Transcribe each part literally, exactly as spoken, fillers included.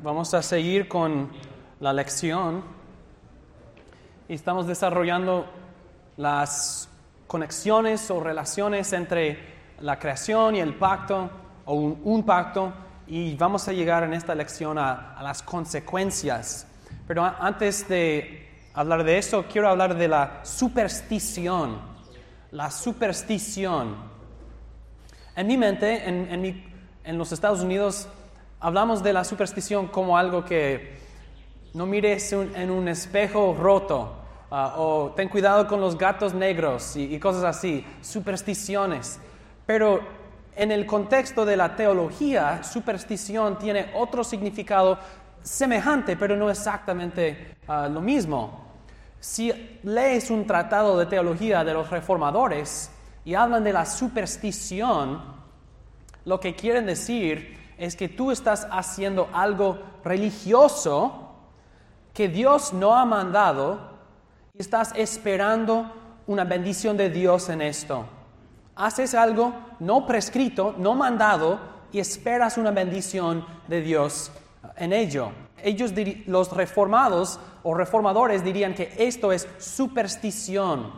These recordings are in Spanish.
Vamos a seguir con la lección y estamos desarrollando las conexiones o relaciones entre la creación y el pacto o un, un pacto, y vamos a llegar en esta lección a, a las consecuencias. Pero a, antes de hablar de eso, quiero hablar de la superstición. La superstición. En mi mente, en, en, mi, en los Estados Unidos, hablamos de la superstición como algo que no mires un, en un espejo roto, uh, o ten cuidado con los gatos negros y, y cosas así, supersticiones. Pero en el contexto de la teología, superstición tiene otro significado semejante, pero no exactamente uh, lo mismo. Si lees un tratado de teología de los reformadores y hablan de la superstición, lo que quieren decir es que tú estás haciendo algo religioso que Dios no ha mandado y estás esperando una bendición de Dios en esto. Haces algo no prescrito, no mandado, y esperas una bendición de Dios en ello. Ellos, los reformados o reformadores, dirían que esto es superstición.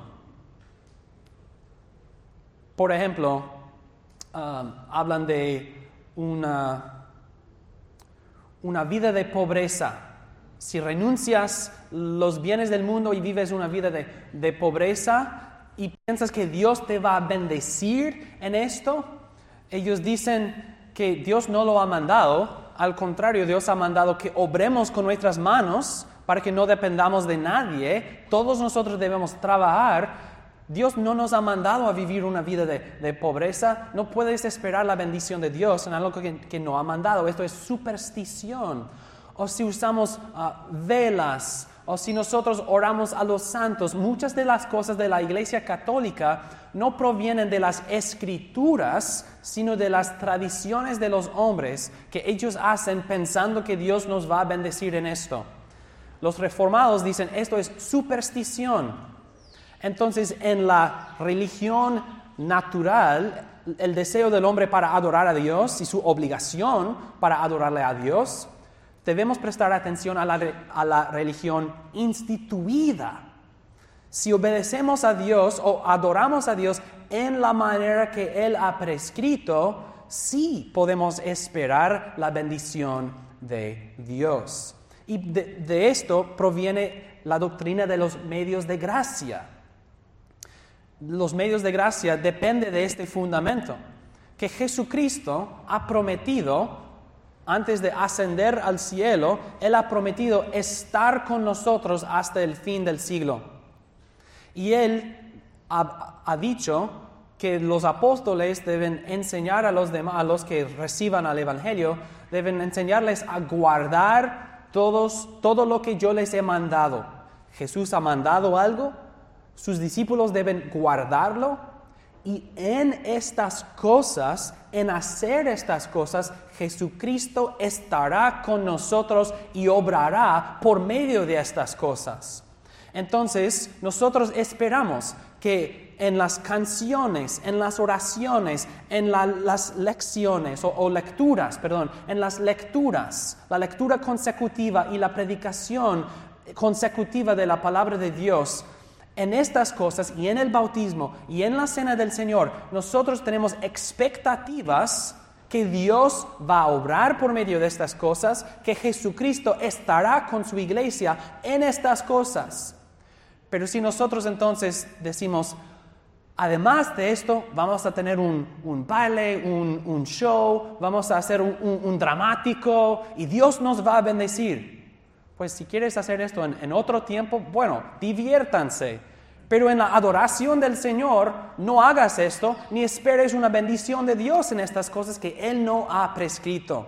Por ejemplo, um, hablan de Una, una vida de pobreza. Si renuncias los bienes del mundo y vives una vida de, de pobreza y piensas que Dios te va a bendecir en esto, ellos dicen que Dios no lo ha mandado. Al contrario, Dios ha mandado que obremos con nuestras manos para que no dependamos de nadie. Todos nosotros debemos trabajar. Dios no nos ha mandado a vivir una vida de, de pobreza. No puedes esperar la bendición de Dios en algo que, que no ha mandado. Esto es superstición. O si usamos uh, velas, o si nosotros oramos a los santos, muchas de las cosas de la Iglesia Católica no provienen de las Escrituras, sino de las tradiciones de los hombres que ellos hacen pensando que Dios nos va a bendecir en esto. Los reformados dicen, esto es superstición. Entonces, en la religión natural, el deseo del hombre para adorar a Dios y su obligación para adorarle a Dios, debemos prestar atención a la, a la religión instituida. Si obedecemos a Dios o adoramos a Dios en la manera que Él ha prescrito, sí podemos esperar la bendición de Dios. Y de, de esto proviene la doctrina de los medios de gracia. Los medios de gracia dependen de este fundamento, que Jesucristo ha prometido, antes de ascender al cielo, Él ha prometido estar con nosotros hasta el fin del siglo. Y Él ha, ha dicho que los apóstoles deben enseñar a los demás, a los que reciban al Evangelio, deben enseñarles a guardar todos, todo lo que yo les he mandado. Jesús ha mandado algo, sus discípulos deben guardarlo, y en estas cosas, en hacer estas cosas, Jesucristo estará con nosotros y obrará por medio de estas cosas. Entonces, nosotros esperamos que en las canciones, en las oraciones, en la, las lecciones o, o lecturas, perdón, en las lecturas, la lectura consecutiva y la predicación consecutiva de la palabra de Dios, en estas cosas y en el bautismo y en la cena del Señor, nosotros tenemos expectativas que Dios va a obrar por medio de estas cosas, que Jesucristo estará con su iglesia en estas cosas. Pero si nosotros entonces decimos, además de esto, vamos a tener un, un baile, un, un show, vamos a hacer un, un, un dramático y Dios nos va a bendecir. Pues si quieres hacer esto en, en otro tiempo, bueno, diviértanse. Pero en la adoración del Señor, no hagas esto, ni esperes una bendición de Dios en estas cosas que Él no ha prescrito.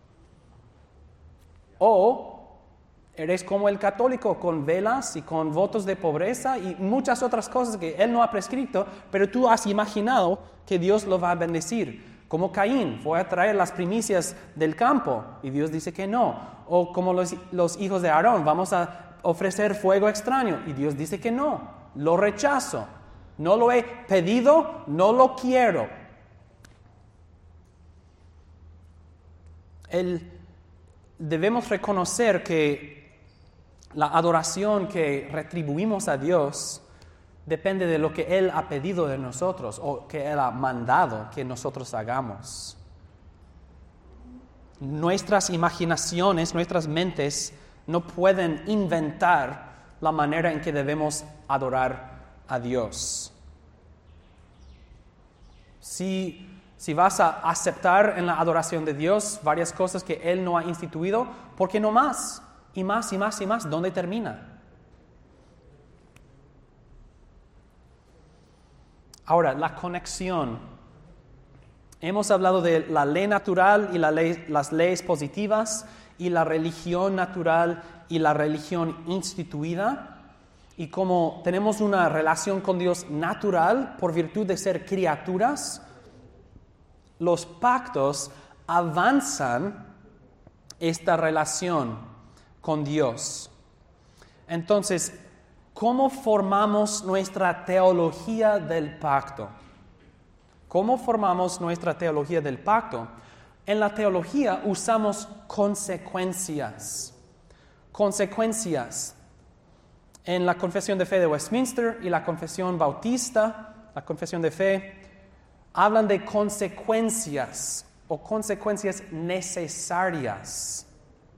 O eres como el católico, con velas y con votos de pobreza y muchas otras cosas que Él no ha prescrito, pero tú has imaginado que Dios lo va a bendecir. Como Caín, fue a traer las primicias del campo y Dios dice que no. O como los, los hijos de Aarón, vamos a ofrecer fuego extraño y Dios dice que no. Lo rechazo. No lo he pedido, no lo quiero. El, debemos reconocer que la adoración que retribuimos a Dios depende de lo que Él ha pedido de nosotros o que Él ha mandado que nosotros hagamos. Nuestras imaginaciones, nuestras mentes no pueden inventar la manera en que debemos adorar a Dios. Si, si vas a aceptar en la adoración de Dios varias cosas que Él no ha instituido, ¿por qué no más? Y más y más y más. ¿Dónde termina? Ahora, la conexión. Hemos hablado de la ley natural y la ley, las leyes positivas y la religión natural y la religión instituida. Y como tenemos una relación con Dios natural por virtud de ser criaturas, los pactos avanzan esta relación con Dios. Entonces, ¿cómo formamos nuestra teología del pacto? ¿Cómo formamos nuestra teología del pacto? En la teología usamos consecuencias. Consecuencias. En la Confesión de Fe de Westminster y la Confesión Bautista, la Confesión de Fe, hablan de consecuencias o consecuencias necesarias.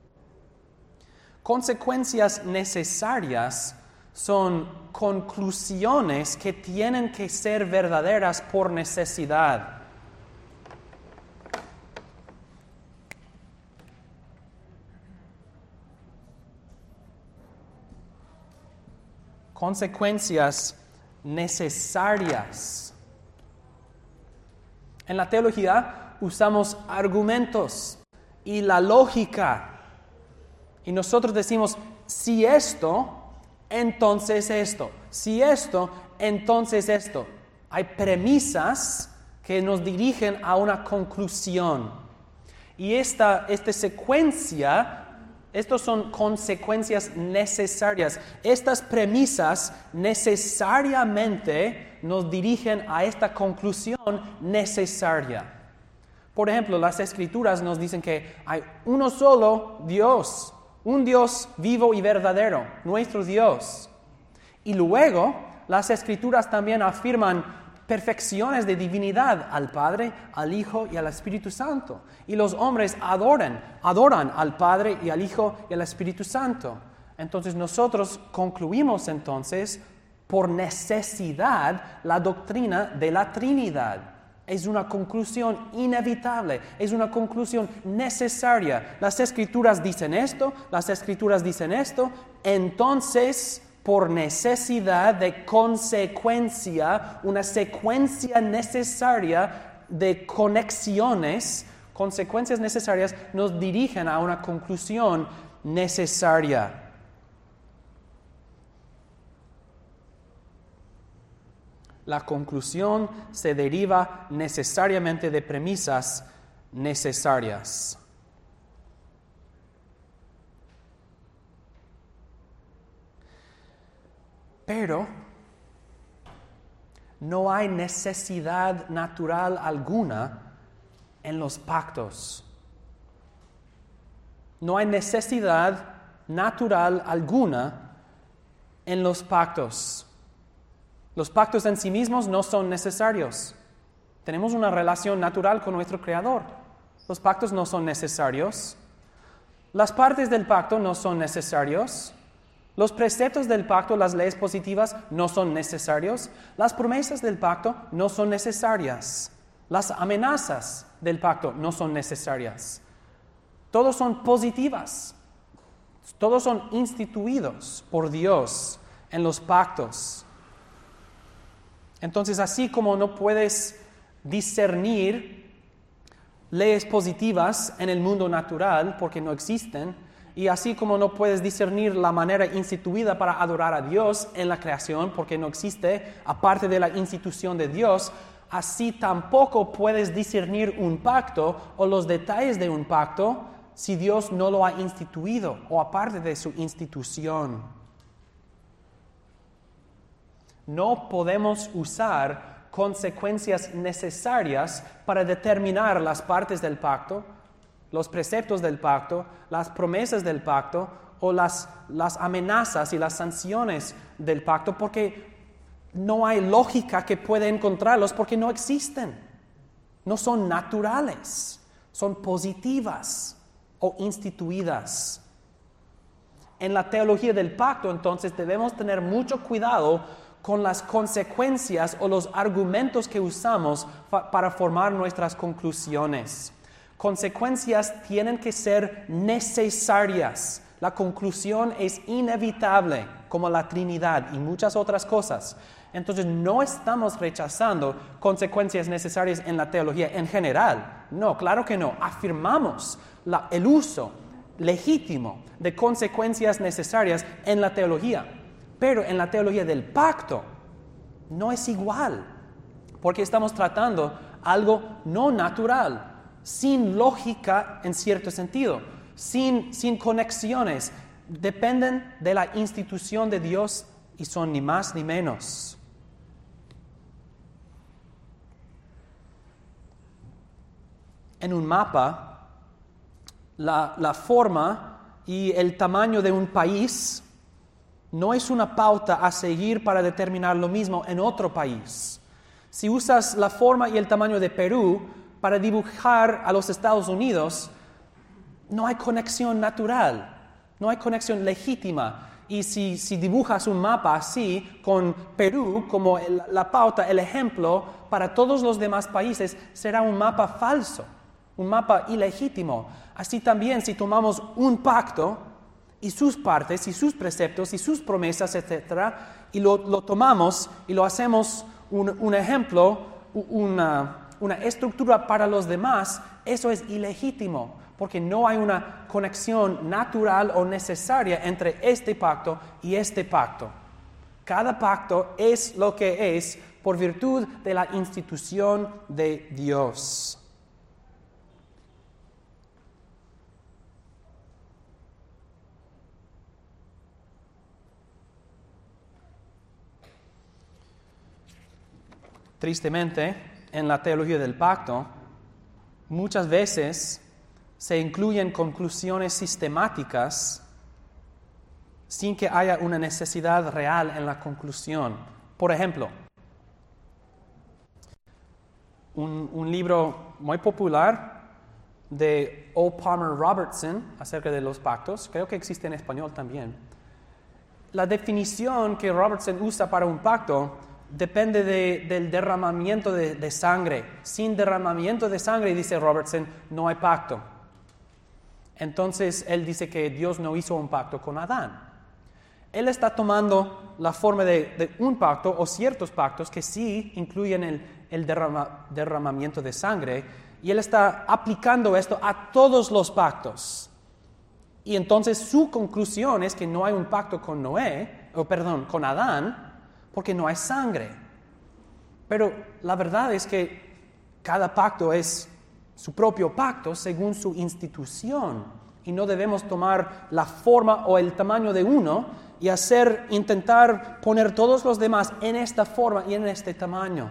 Consecuencias necesarias son conclusiones que tienen que ser verdaderas por necesidad. Consecuencias necesarias. En la teología usamos argumentos y la lógica. Y nosotros decimos, si esto, entonces esto. Si esto, entonces esto. Hay premisas que nos dirigen a una conclusión. Y esta, esta secuencia, estas son consecuencias necesarias. Estas premisas necesariamente nos dirigen a esta conclusión necesaria. Por ejemplo, las Escrituras nos dicen que hay uno solo Dios, un Dios vivo y verdadero, nuestro Dios. Y luego, las Escrituras también afirman perfecciones de divinidad al Padre, al Hijo y al Espíritu Santo. Y los hombres adoran, adoran al Padre y al Hijo y al Espíritu Santo. Entonces nosotros concluimos entonces por necesidad la doctrina de la Trinidad. Es una conclusión inevitable, es una conclusión necesaria. Las Escrituras dicen esto, las Escrituras dicen esto, entonces por necesidad de consecuencia, una secuencia necesaria de conexiones, consecuencias necesarias nos dirigen a una conclusión necesaria. La conclusión se deriva necesariamente de premisas necesarias. Pero no hay necesidad natural alguna en los pactos. No hay necesidad natural alguna en los pactos. Los pactos en sí mismos no son necesarios. Tenemos una relación natural con nuestro Creador. Los pactos no son necesarios. Las partes del pacto no son necesarios. Los preceptos del pacto, las leyes positivas, no son necesarios. Las promesas del pacto no son necesarias. Las amenazas del pacto no son necesarias. Todos son positivas. Todos son instituidos por Dios en los pactos. Entonces, así como no puedes discernir leyes positivas en el mundo natural porque no existen, y así como no puedes discernir la manera instituida para adorar a Dios en la creación porque no existe, aparte de la institución de Dios, así tampoco puedes discernir un pacto o los detalles de un pacto si Dios no lo ha instituido o aparte de su institución. No podemos usar consecuencias necesarias para determinar las partes del pacto los preceptos del pacto, las promesas del pacto o las, las amenazas y las sanciones del pacto, porque no hay lógica que pueda encontrarlos, porque no existen. No son naturales, son positivas o instituidas. En la teología del pacto, entonces, debemos tener mucho cuidado con las consecuencias o los argumentos que usamos fa- para formar nuestras conclusiones. Consecuencias tienen que ser necesarias. La conclusión es inevitable, como la Trinidad y muchas otras cosas. Entonces, no estamos rechazando consecuencias necesarias en la teología en general. No, claro que no. Afirmamos la, el uso legítimo de consecuencias necesarias en la teología. Pero en la teología del pacto no es igual, porque estamos tratando algo no natural, sin lógica en cierto sentido, sin, sin conexiones. Dependen de la institución de Dios y son ni más ni menos. En un mapa, la, la forma y el tamaño de un país no es una pauta a seguir para determinar lo mismo en otro país. Si usas la forma y el tamaño de Perú para dibujar a los Estados Unidos, no hay conexión natural, no hay conexión legítima. Y si, si dibujas un mapa así, con Perú como el, la pauta, el ejemplo, para todos los demás países, será un mapa falso, un mapa ilegítimo. Así también, si tomamos un pacto y sus partes, y sus preceptos, y sus promesas, etcétera, y lo, lo tomamos y lo hacemos un, un ejemplo, una, una estructura para los demás, eso es ilegítimo, porque no hay una conexión natural o necesaria entre este pacto y este pacto. Cada pacto es lo que es por virtud de la institución de Dios. Tristemente, en la teología del pacto, muchas veces se incluyen conclusiones sistemáticas sin que haya una necesidad real en la conclusión. Por ejemplo, un, un libro muy popular de O. Palmer Robertson acerca de los pactos, creo que existe en español también. La definición que Robertson usa para un pacto depende de, del derramamiento de, de sangre. Sin derramamiento de sangre, dice Robertson, no hay pacto. Entonces, él dice que Dios no hizo un pacto con Adán. Él está tomando la forma de, de un pacto o ciertos pactos que sí incluyen el, el derrama, derramamiento de sangre, y él está aplicando esto a todos los pactos. Y entonces su conclusión es que no hay un pacto con Noé, o perdón, con Adán, porque no hay sangre. Pero la verdad es que cada pacto es su propio pacto según su institución, y no debemos tomar la forma o el tamaño de uno y hacer, intentar poner todos los demás en esta forma y en este tamaño.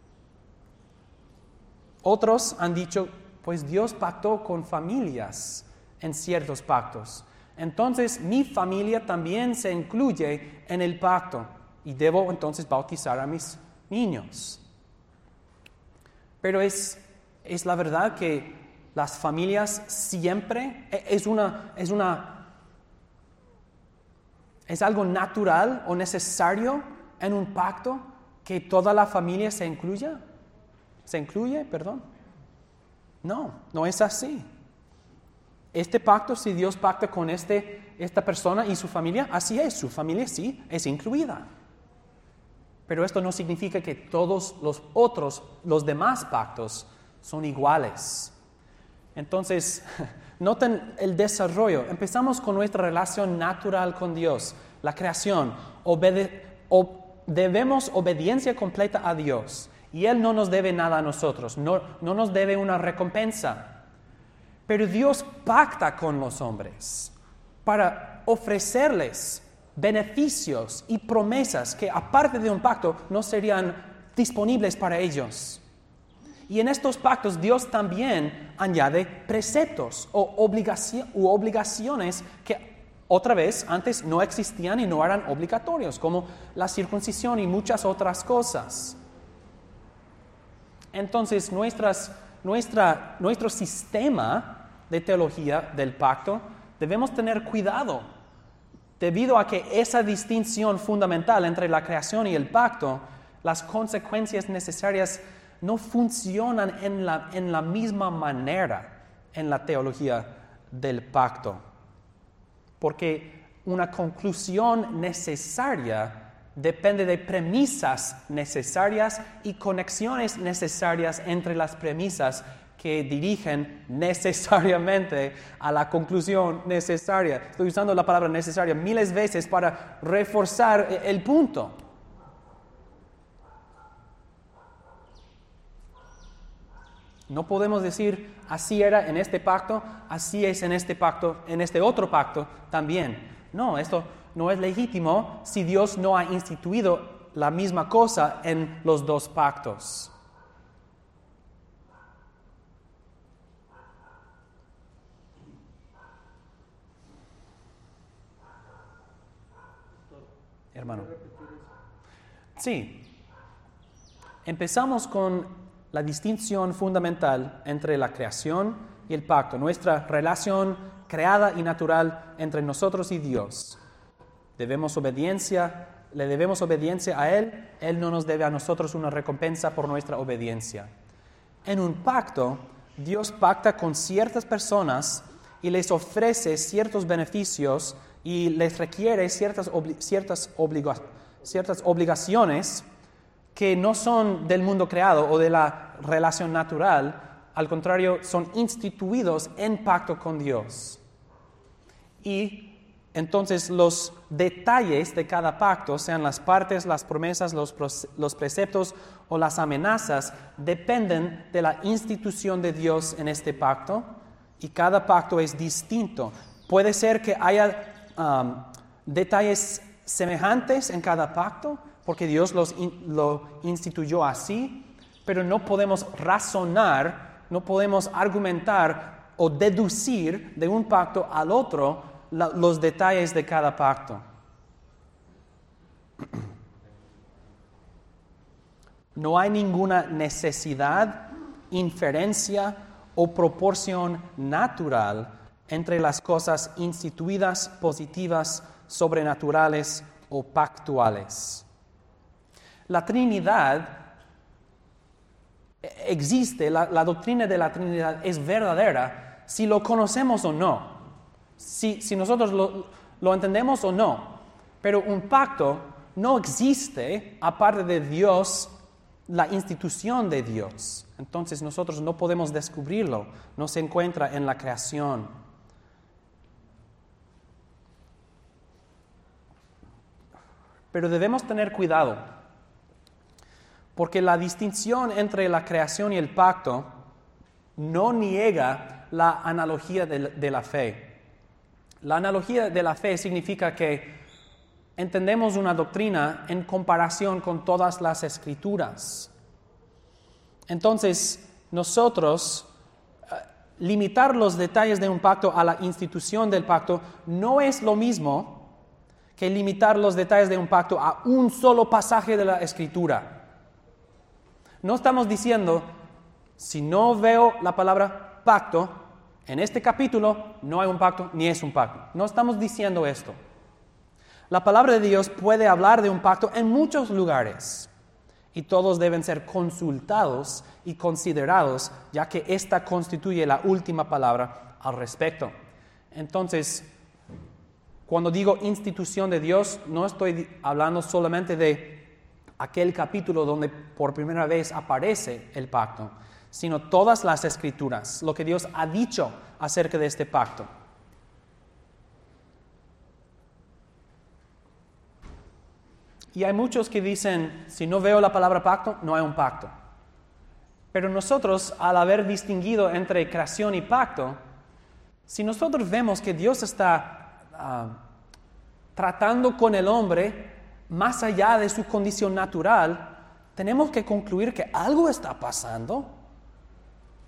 Otros han dicho, pues Dios pactó con familias en ciertos pactos. Entonces mi familia también se incluye en el pacto y debo entonces bautizar a mis niños. Pero es, es la verdad que las familias siempre es una, es una, es algo natural o necesario en un pacto que toda la familia se incluya. ¿Se incluye? Perdón. No, no es así. Este pacto, si Dios pacta con este, esta persona y su familia, así es, su familia sí es incluida. Pero esto no significa que todos los otros, los demás pactos, son iguales. Entonces, noten el desarrollo. Empezamos con nuestra relación natural con Dios, la creación. Obede- o- debemos obediencia completa a Dios. Y Él no nos debe nada a nosotros, no, no nos debe una recompensa. Pero Dios pacta con los hombres para ofrecerles beneficios y promesas que aparte de un pacto no serían disponibles para ellos. Y en estos pactos Dios también añade preceptos o obligaci- u obligaciones que otra vez antes no existían y no eran obligatorios, como la circuncisión y muchas otras cosas. Entonces nuestras, nuestra, nuestro sistema de teología del pacto debemos tener cuidado, debido a que esa distinción fundamental entre la creación y el pacto, las consecuencias necesarias no funcionan en la, en la misma manera en la teología del pacto. Porque una conclusión necesaria depende de premisas necesarias y conexiones necesarias entre las premisas que dirigen necesariamente a la conclusión necesaria. Estoy usando la palabra necesaria miles de veces para reforzar el punto. No podemos decir, así era en este pacto, así es en este pacto, en este otro pacto también. No, esto no es legítimo si Dios no ha instituido la misma cosa en los dos pactos. Hermano. Sí. Empezamos con la distinción fundamental entre la creación y el pacto, nuestra relación creada y natural entre nosotros y Dios. Debemos obediencia, le debemos obediencia a Él, Él no nos debe a nosotros una recompensa por nuestra obediencia. En un pacto, Dios pacta con ciertas personas y les ofrece ciertos beneficios y les requiere ciertas, obli- ciertas, obliga- ciertas obligaciones que no son del mundo creado o de la relación natural, al contrario, son instituidos en pacto con Dios. Y entonces los detalles de cada pacto, sean las partes, las promesas, los, los preceptos o las amenazas, dependen de la institución de Dios en este pacto, y cada pacto es distinto. Puede ser que haya um, detalles semejantes en cada pacto, porque Dios los in, lo instituyó así, pero no podemos razonar, no podemos argumentar o deducir de un pacto al otro la, los detalles de cada pacto. No hay ninguna necesidad, inferencia o proporción natural entre las cosas instituidas, positivas, sobrenaturales o pactuales. La Trinidad existe, la, la doctrina de la Trinidad es verdadera si lo conocemos o no, si, si nosotros lo, lo entendemos o no. Pero un pacto no existe aparte de Dios, la institución de Dios. Entonces nosotros no podemos descubrirlo, no se encuentra en la creación. Pero debemos tener cuidado, porque la distinción entre la creación y el pacto no niega la analogía de, de la fe. La analogía de la fe significa que entendemos una doctrina en comparación con todas las Escrituras. Entonces, nosotros, uh, limitar los detalles de un pacto a la institución del pacto no es lo mismo que limitar los detalles de un pacto a un solo pasaje de la Escritura. No estamos diciendo, si no veo la palabra pacto, en este capítulo no hay un pacto ni es un pacto. No estamos diciendo esto. La palabra de Dios puede hablar de un pacto en muchos lugares y todos deben ser consultados y considerados, ya que esta constituye la última palabra al respecto. Entonces, cuando digo institución de Dios, no estoy hablando solamente de aquel capítulo donde por primera vez aparece el pacto, sino todas las Escrituras, lo que Dios ha dicho acerca de este pacto. Y hay muchos que dicen, si no veo la palabra pacto, no hay un pacto. Pero nosotros, al haber distinguido entre creación y pacto, si nosotros vemos que Dios está uh, tratando con el hombre más allá de su condición natural, tenemos que concluir que algo está pasando.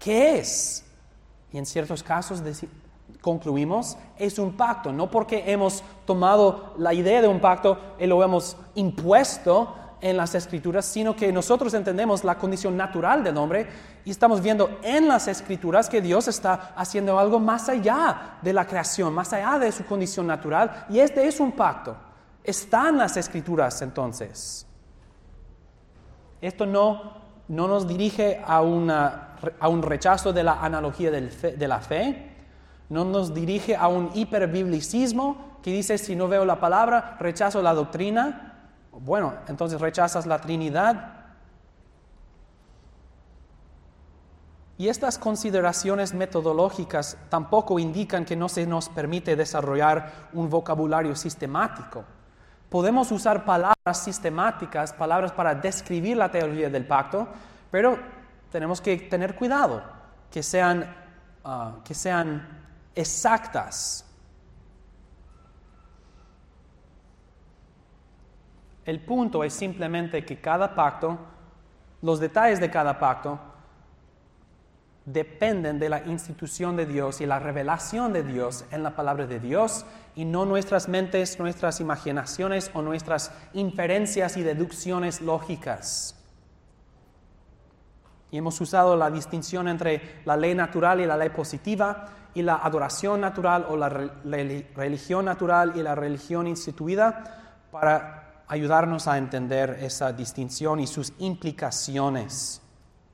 ¿qué es? Y en ciertos casos deci- concluimos, es un pacto, no porque hemos tomado la idea de un pacto y lo hemos impuesto en las Escrituras, sino que nosotros entendemos la condición natural del hombre y estamos viendo en las Escrituras que Dios está haciendo algo más allá de la creación, más allá de su condición natural, y este es un pacto. Está en las Escrituras entonces. Esto no, no nos dirige a, una, a un rechazo de la analogía del fe, de la fe, no nos dirige a un hiperbiblicismo que dice si no veo la palabra, rechazo la doctrina. Bueno, entonces rechazas la Trinidad. Y estas consideraciones metodológicas tampoco indican que no se nos permite desarrollar un vocabulario sistemático. Podemos usar palabras sistemáticas, palabras para describir la teología del pacto, pero tenemos que tener cuidado, que sean, uh, que sean exactas. El punto es simplemente que cada pacto, los detalles de cada pacto, dependen de la institución de Dios y la revelación de Dios en la palabra de Dios y no nuestras mentes, nuestras imaginaciones o nuestras inferencias y deducciones lógicas. Y hemos usado la distinción entre la ley natural y la ley positiva y la adoración natural o la re- religión natural y la religión instituida para ayudarnos a entender esa distinción y sus implicaciones.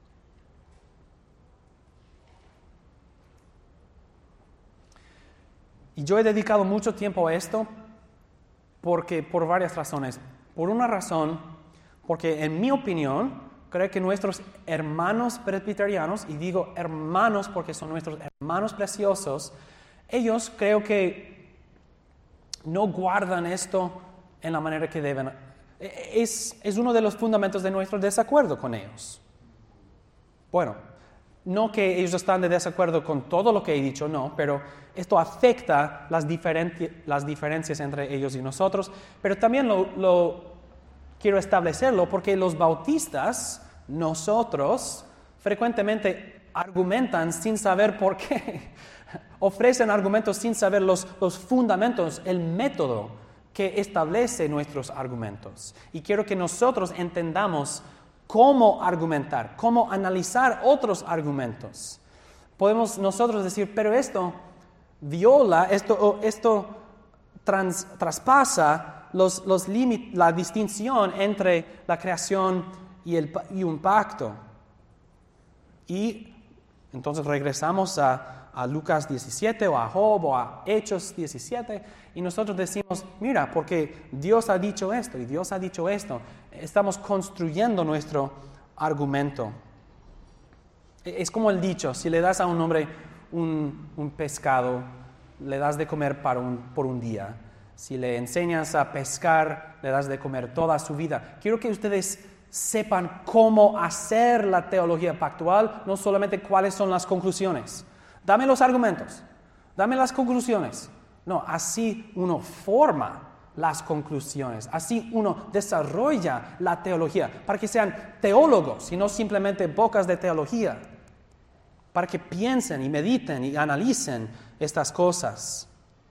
Y yo he dedicado mucho tiempo a esto porque, por varias razones. Por una razón, porque en mi opinión, creo que nuestros hermanos presbiterianos, y digo hermanos porque son nuestros hermanos preciosos, ellos creo que no guardan esto en la manera que deben. Es, es uno de los fundamentos de nuestro desacuerdo con ellos. Bueno, no que ellos están de desacuerdo con todo lo que he dicho, no, pero esto afecta las, diferen- las diferencias entre ellos y nosotros, pero también lo, lo quiero establecerlo porque los bautistas, nosotros, frecuentemente argumentan sin saber por qué, ofrecen argumentos sin saber los, los fundamentos, el método que establece nuestros argumentos. Y quiero que nosotros entendamos cómo argumentar, cómo analizar otros argumentos. Podemos nosotros decir, pero esto viola, esto, esto trans, traspasa los, los límites, la distinción entre la creación y, el, y un pacto. Y entonces regresamos a, a Lucas diecisiete o a Job o a Hechos diecisiete y nosotros decimos, mira, porque Dios ha dicho esto y Dios ha dicho esto. Estamos construyendo nuestro argumento. Es como el dicho, si le das a un hombre un, un pescado, le das de comer para un, por un día. Si le enseñas a pescar, le das de comer toda su vida. Quiero que ustedes sepan cómo hacer la teología pactual, no solamente cuáles son las conclusiones. Dame los argumentos, dame las conclusiones. No, así uno forma las conclusiones, así uno desarrolla la teología, para que sean teólogos y no simplemente bocas de teología, para que piensen y mediten y analicen estas cosas.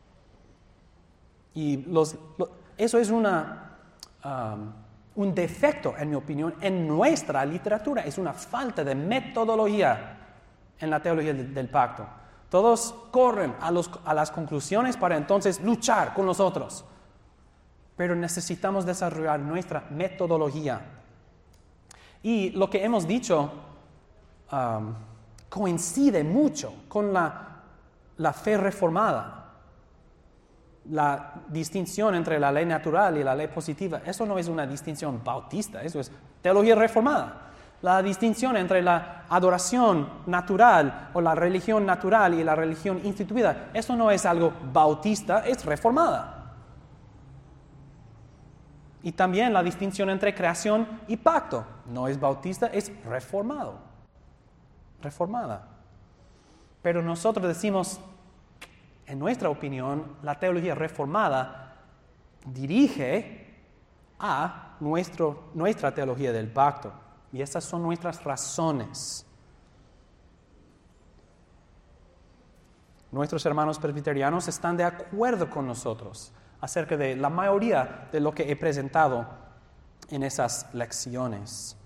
Y los, lo, eso es una... Um, un defecto, en mi opinión, en nuestra literatura. Es una falta de metodología en la teología del, del pacto. Todos corren a, los, a las conclusiones para entonces luchar con los otros. Pero necesitamos desarrollar nuestra metodología. Y lo que hemos dicho um, coincide mucho con la, la fe reformada. La distinción entre la ley natural y la ley positiva, eso no es una distinción bautista, eso es teología reformada. La distinción entre la adoración natural o la religión natural y la religión instituida, eso no es algo bautista, es reformada. Y también la distinción entre creación y pacto, no es bautista, es reformado, reformada. Pero nosotros decimos, en nuestra opinión, la teología reformada dirige a nuestro, nuestra teología del pacto. Y esas son nuestras razones. nuestros hermanos presbiterianos están de acuerdo con nosotros acerca de la mayoría de lo que he presentado en esas lecciones.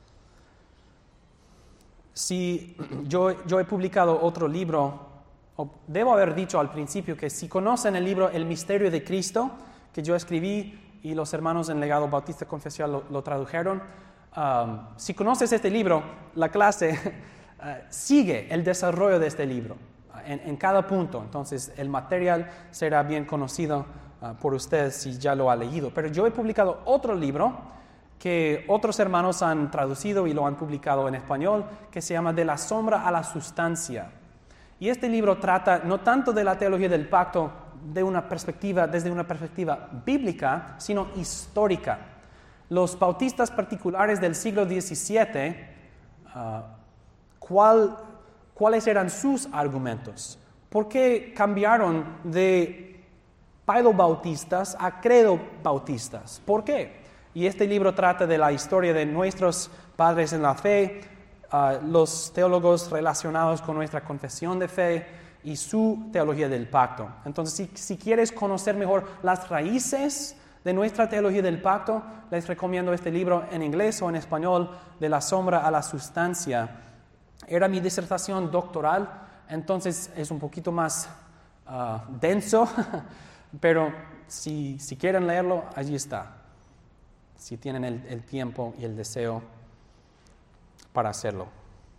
Si yo, yo he publicado otro libro, o debo haber dicho al principio que si conocen el libro El Misterio de Cristo, que yo escribí y los hermanos en Legado Bautista Confesional lo, lo tradujeron, um, si conoces este libro, la clase uh, sigue el desarrollo de este libro uh, en, en cada punto. Entonces el material será bien conocido uh, por usted si ya lo ha leído. Pero yo he publicado otro libro que otros hermanos han traducido y lo han publicado en español, que se llama De la sombra a la sustancia. Y este libro trata no tanto de la teología del pacto de una perspectiva, desde una perspectiva bíblica, sino histórica. Los bautistas particulares del siglo diecisiete, uh, ¿cuál, ¿cuáles eran sus argumentos? ¿Por qué cambiaron de paedobautistas a credobautistas? ¿Por qué? Y este libro trata de la historia de nuestros padres en la fe, uh, los teólogos relacionados con nuestra confesión de fe y su teología del pacto. Entonces, si, si quieres conocer mejor las raíces de nuestra teología del pacto, les recomiendo este libro en inglés o en español, De la sombra a la sustancia. Era mi disertación doctoral, entonces es un poquito más uh, denso, pero si, si quieren leerlo, allí está. Si tienen el, el tiempo y el deseo para hacerlo.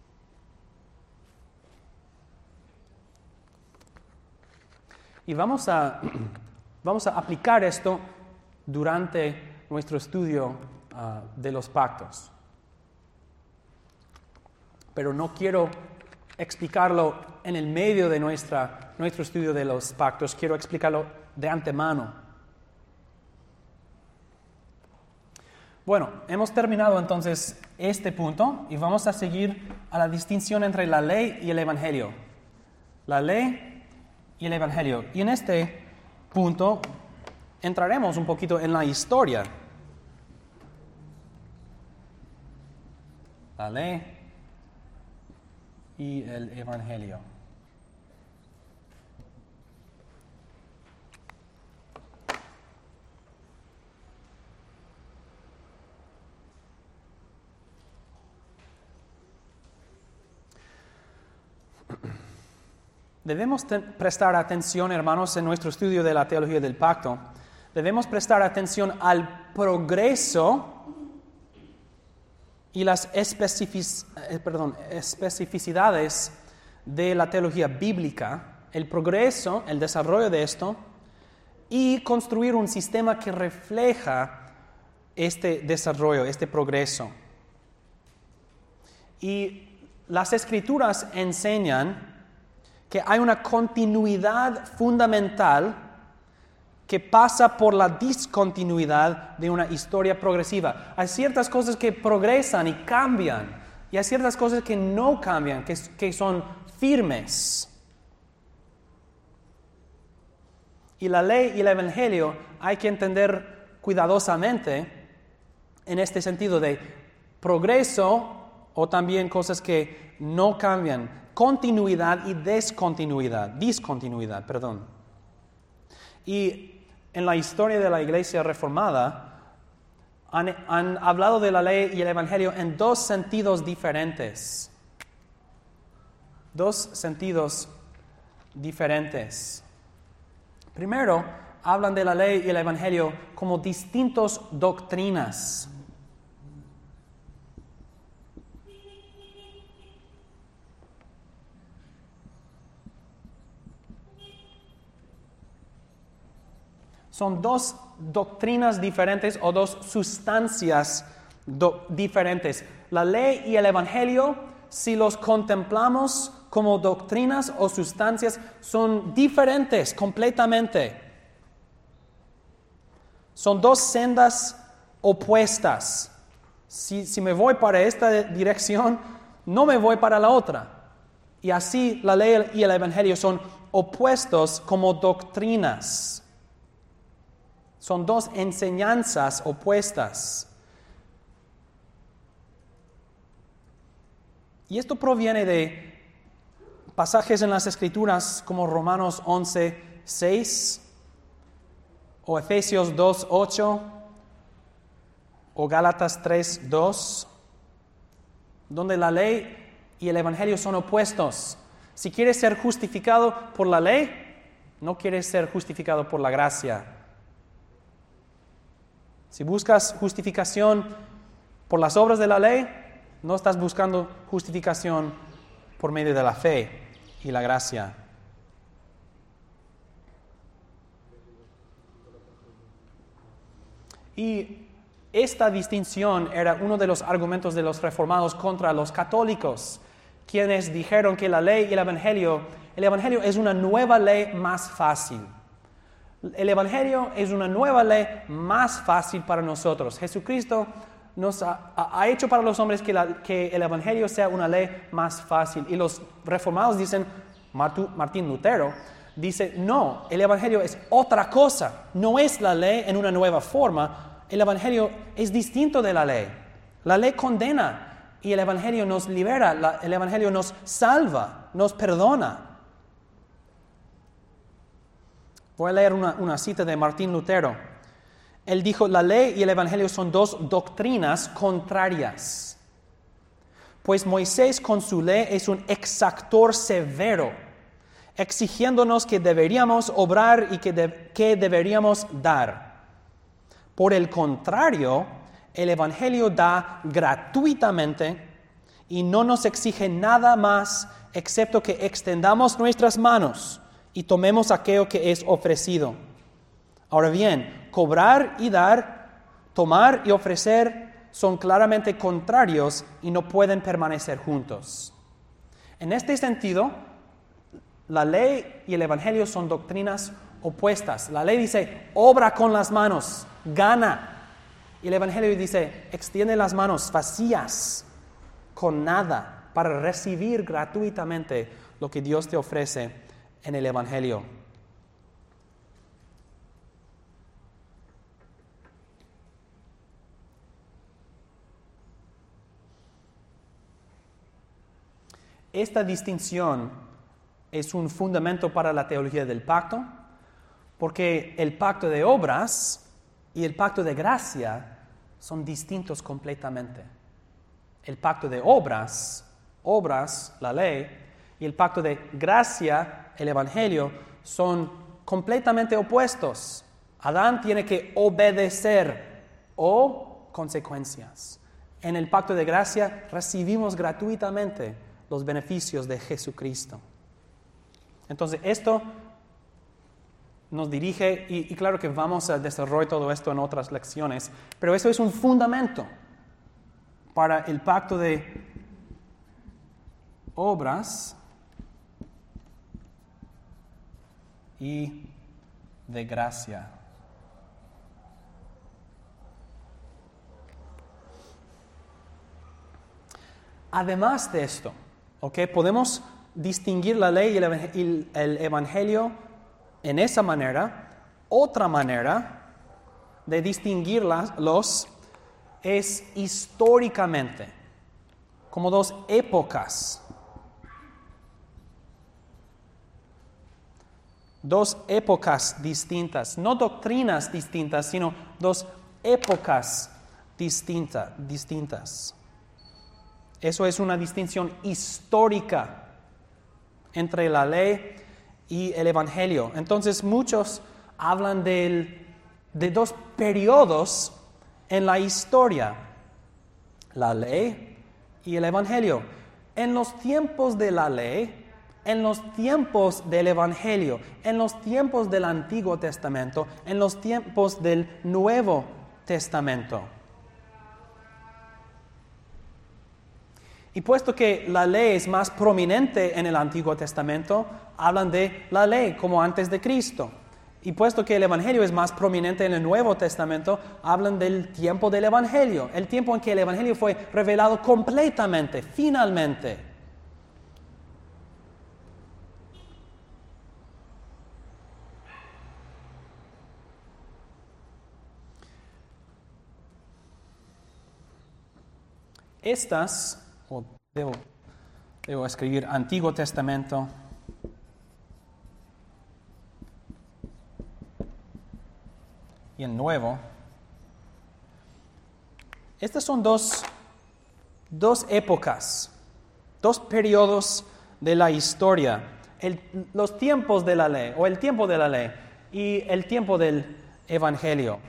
Y vamos a, vamos a aplicar esto durante nuestro estudio uh, de los pactos. Pero no quiero explicarlo en el medio de nuestra, nuestro estudio de los pactos, quiero explicarlo de antemano. Bueno, hemos terminado entonces este punto y vamos a seguir a la distinción entre la ley y el evangelio. La ley y el evangelio. Y en este punto entraremos un poquito en la historia. La ley y el evangelio. Debemos te- prestar atención, hermanos, en nuestro estudio de la teología del pacto. Debemos prestar atención al progreso y las especific- eh, perdón, especificidades de la teología bíblica, el progreso, el desarrollo de esto, y construir un sistema que refleja este desarrollo, este progreso. Y las Escrituras enseñan que hay una continuidad fundamental que pasa por la discontinuidad de una historia progresiva. Hay ciertas cosas que progresan y cambian, y hay ciertas cosas que no cambian, que, que son firmes. Y la ley y el evangelio hay que entender cuidadosamente en este sentido de progreso o también cosas que no cambian. Continuidad y descontinuidad, discontinuidad, perdón. Y en la historia de la Iglesia Reformada han, han hablado de la ley y el evangelio en dos sentidos diferentes. Dos sentidos diferentes. Primero, hablan de la ley y el evangelio como distintas doctrinas. Son dos doctrinas diferentes o dos sustancias do- diferentes. La ley y el evangelio, si los contemplamos como doctrinas o sustancias, son diferentes completamente. Son dos sendas opuestas. Si, si me voy para esta dirección, no me voy para la otra. Y así la ley y el evangelio son opuestos como doctrinas. Son dos enseñanzas opuestas. Y esto proviene de pasajes en las Escrituras como Romanos once, seis o Efesios dos, ocho o Gálatas tres, dos, donde la ley y el Evangelio son opuestos. Si quieres ser justificado por la ley, no quieres ser justificado por la gracia. Si buscas justificación por las obras de la ley, no estás buscando justificación por medio de la fe y la gracia. Y esta distinción era uno de los argumentos de los reformados contra los católicos, quienes dijeron que la ley y el Evangelio, el Evangelio es una nueva ley más fácil. El Evangelio es una nueva ley más fácil para nosotros. Jesucristo nos ha, ha hecho para los hombres que, la, que el Evangelio sea una ley más fácil. Y los reformados dicen, Martu, Martín Lutero dice, no, el Evangelio es otra cosa, no es la ley en una nueva forma. El Evangelio es distinto de la ley. La ley condena y el Evangelio nos libera, la, el Evangelio nos salva, nos perdona. Voy a leer una, una cita de Martín Lutero. Él dijo, la ley y el Evangelio son dos doctrinas contrarias. Pues Moisés con su ley es un exactor severo, exigiéndonos que deberíamos obrar y que, de, que deberíamos dar. Por el contrario, el Evangelio da gratuitamente y no nos exige nada más excepto que extendamos nuestras manos y tomemos aquello que es ofrecido. Ahora bien, cobrar y dar, tomar y ofrecer son claramente contrarios y no pueden permanecer juntos. En este sentido, la ley y el Evangelio son doctrinas opuestas. La ley dice, obra con las manos, gana. Y el Evangelio dice, extiende las manos vacías, con nada, para recibir gratuitamente lo que Dios te ofrece en el Evangelio. Esta distinción es un fundamento para la teología del pacto, porque el pacto de obras y el pacto de gracia son distintos completamente. El pacto de obras, obras, la ley, y el pacto de gracia, el Evangelio, son completamente opuestos. Adán tiene que obedecer o consecuencias. En el pacto de gracia recibimos gratuitamente los beneficios de Jesucristo. Entonces, esto nos dirige, y, y claro que vamos a desarrollar todo esto en otras lecciones, pero eso es un fundamento para el pacto de obras y de gracia. Además de esto, ¿okay? Podemos distinguir la ley y el, el Evangelio en esa manera. Otra manera de distinguirlos es históricamente, como dos épocas. Dos épocas distintas, no doctrinas distintas, sino dos épocas distinta, distintas. Eso es una distinción histórica entre la ley y el Evangelio. Entonces muchos hablan del, de dos periodos en la historia, la ley y el Evangelio. En los tiempos de la ley, en los tiempos del Evangelio, en los tiempos del Antiguo Testamento, en los tiempos del Nuevo Testamento. Y puesto que la ley es más prominente en el Antiguo Testamento, hablan de la ley como antes de Cristo. Y puesto que el Evangelio es más prominente en el Nuevo Testamento, hablan del tiempo del Evangelio, el tiempo en que el Evangelio fue revelado completamente, finalmente. Estas, o debo Debo escribir Antiguo Testamento. Y el Nuevo. Estas son dos, dos épocas, dos periodos de la historia. El, los tiempos de la ley, o el tiempo de la ley, y el tiempo del Evangelio.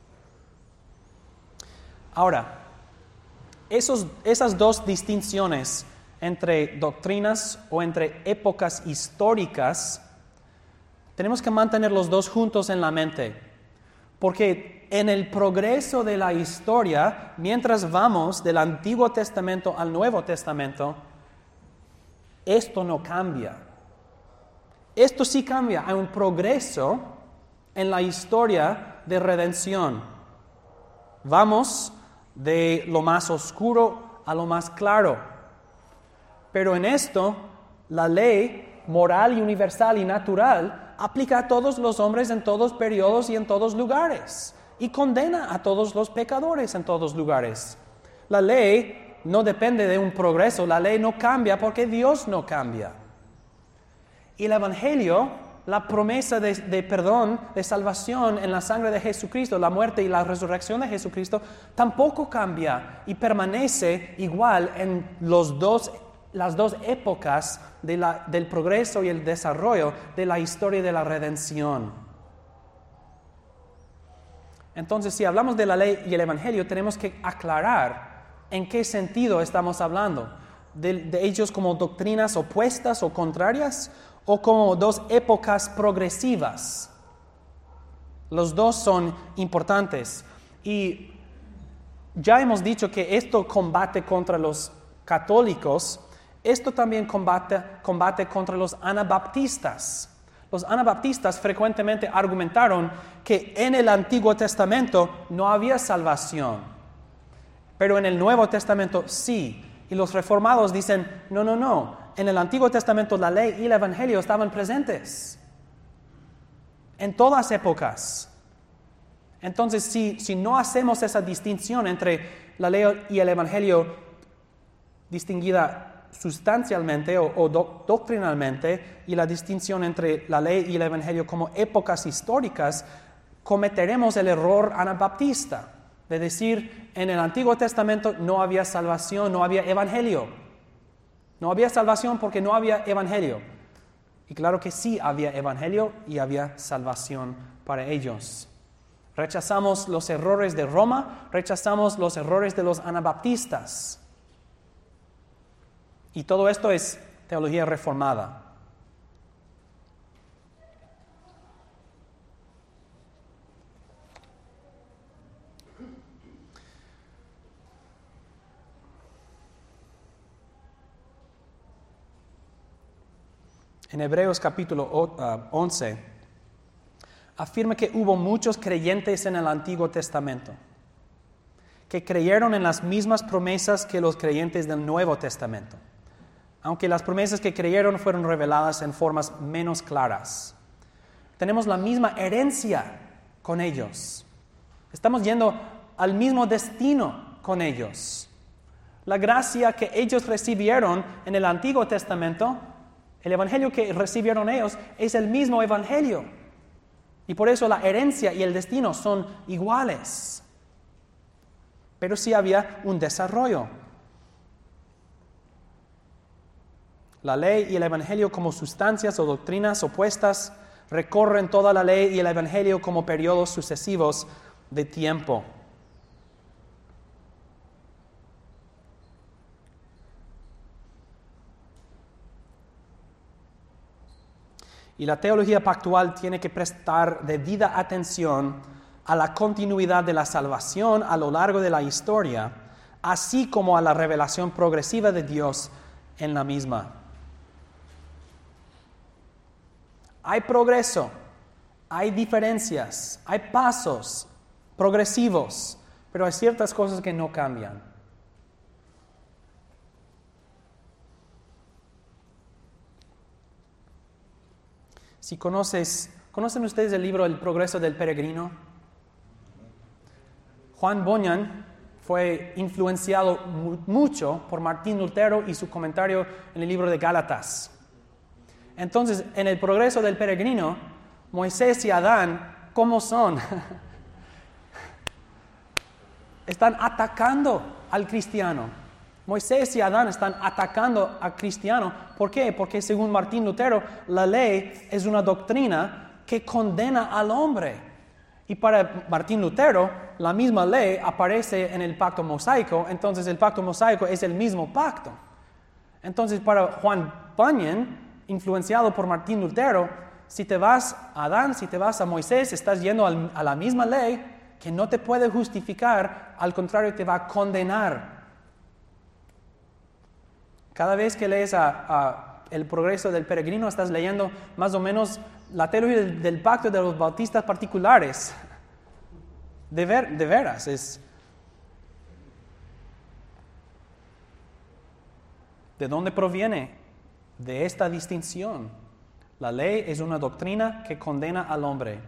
Ahora, esos, esas dos distinciones entre doctrinas o entre épocas históricas, tenemos que mantener los dos juntos en la mente. Porque en el progreso de la historia, mientras vamos del Antiguo Testamento al Nuevo Testamento, esto no cambia. Esto sí cambia. Hay un progreso en la historia de redención. Vamos de lo más oscuro a lo más claro. Pero en esto, la ley moral y universal y natural aplica a todos los hombres en todos periodos y en todos lugares. Y condena a todos los pecadores en todos lugares. La ley no depende de un progreso. La ley no cambia porque Dios no cambia. Y el Evangelio, la promesa de, de perdón, de salvación en la sangre de Jesucristo, la muerte y la resurrección de Jesucristo, tampoco cambia y permanece igual en los dos, las dos épocas de la, del progreso y el desarrollo de la historia de la redención. Entonces, si hablamos de la ley y el Evangelio, tenemos que aclarar en qué sentido estamos hablando. De, de ellos como doctrinas opuestas o contrarias, o como dos épocas progresivas. Los dos son importantes. Y ya hemos dicho que esto combate contra los católicos. Esto también combate, combate contra los anabaptistas. Los anabaptistas frecuentemente argumentaron que en el Antiguo Testamento no había salvación, pero en el Nuevo Testamento sí. Y los reformados dicen, no, no, no. En el Antiguo Testamento la ley y el Evangelio estaban presentes en todas épocas. Entonces, si, si no hacemos esa distinción entre la ley y el Evangelio distinguida sustancialmente o, o do, doctrinalmente, y la distinción entre la ley y el Evangelio como épocas históricas, cometeremos el error anabaptista de decir, en el Antiguo Testamento no había salvación, no había Evangelio. No había salvación porque no había Evangelio. Y claro que sí había Evangelio y había salvación para ellos. Rechazamos los errores de Roma, rechazamos los errores de los anabaptistas. Y todo esto es teología reformada. En Hebreos capítulo once, afirma que hubo muchos creyentes en el Antiguo Testamento, que creyeron en las mismas promesas que los creyentes del Nuevo Testamento, aunque las promesas que creyeron fueron reveladas en formas menos claras. Tenemos la misma herencia con ellos. Estamos yendo al mismo destino con ellos. La gracia que ellos recibieron en el Antiguo Testamento, el evangelio que recibieron ellos, es el mismo evangelio. Y por eso la herencia y el destino son iguales. Pero sí había un desarrollo. La ley y el evangelio como sustancias o doctrinas opuestas recorren toda la ley y el evangelio como periodos sucesivos de tiempo. Y la teología pactual tiene que prestar debida atención a la continuidad de la salvación a lo largo de la historia, así como a la revelación progresiva de Dios en la misma. Hay progreso, hay diferencias, hay pasos progresivos, pero hay ciertas cosas que no cambian. Si conoces, ¿conocen ustedes el libro El progreso del peregrino? Juan Bunyan fue influenciado mu- mucho por Martín Lutero y su comentario en el libro de Gálatas. Entonces, en el progreso del peregrino, Moisés y Adán, ¿cómo son? Están atacando al cristiano. Moisés y Adán están atacando al cristiano. ¿Por qué? Porque según Martín Lutero, la ley es una doctrina que condena al hombre. Y para Martín Lutero, la misma ley aparece en el pacto mosaico, entonces el pacto mosaico es el mismo pacto. Entonces para Juan Bunyan, influenciado por Martín Lutero, si te vas a Adán, si te vas a Moisés, estás yendo al, a la misma ley que no te puede justificar, al contrario te va a condenar. Cada vez que lees a, a El progreso del peregrino, estás leyendo más o menos la teología del, del pacto de los bautistas particulares. De, ver, de veras, es... ¿De dónde proviene? De esta distinción. La ley es una doctrina que condena al hombre.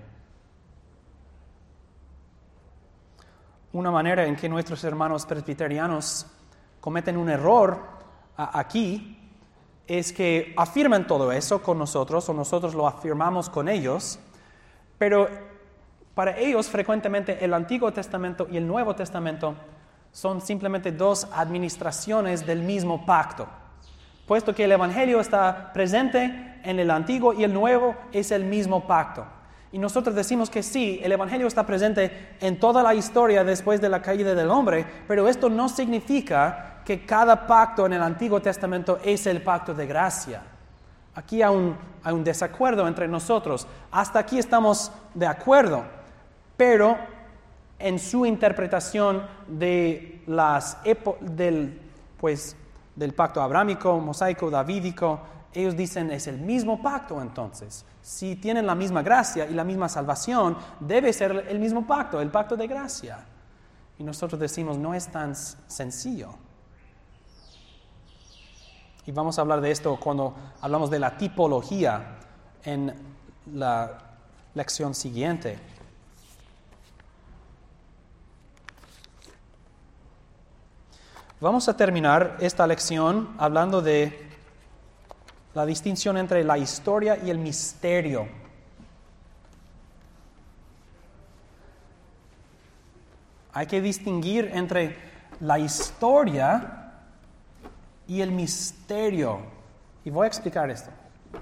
Una manera en que nuestros hermanos presbiterianos cometen un error a, aquí es que afirman todo eso con nosotros o nosotros lo afirmamos con ellos, pero para ellos frecuentemente el Antiguo Testamento y el Nuevo Testamento son simplemente dos administraciones del mismo pacto. Puesto que el Evangelio está presente en el Antiguo y el Nuevo es el mismo pacto. Y nosotros decimos que sí, el Evangelio está presente en toda la historia después de la caída del hombre, pero esto no significa que cada pacto en el Antiguo Testamento es el pacto de gracia. Aquí hay un, hay un desacuerdo entre nosotros. Hasta aquí estamos de acuerdo, pero en su interpretación de las epo- del, pues, del pacto abrámico, mosaico, davídico, ellos dicen es el mismo pacto entonces. Si tienen la misma gracia y la misma salvación, debe ser el mismo pacto, el pacto de gracia. Y nosotros decimos no es tan sencillo. Y vamos a hablar de esto cuando hablamos de la tipología en la lección siguiente. Vamos a terminar esta lección hablando de la distinción entre la historia y el misterio. Hay que distinguir entre la historia y el misterio. Y voy a explicar esto.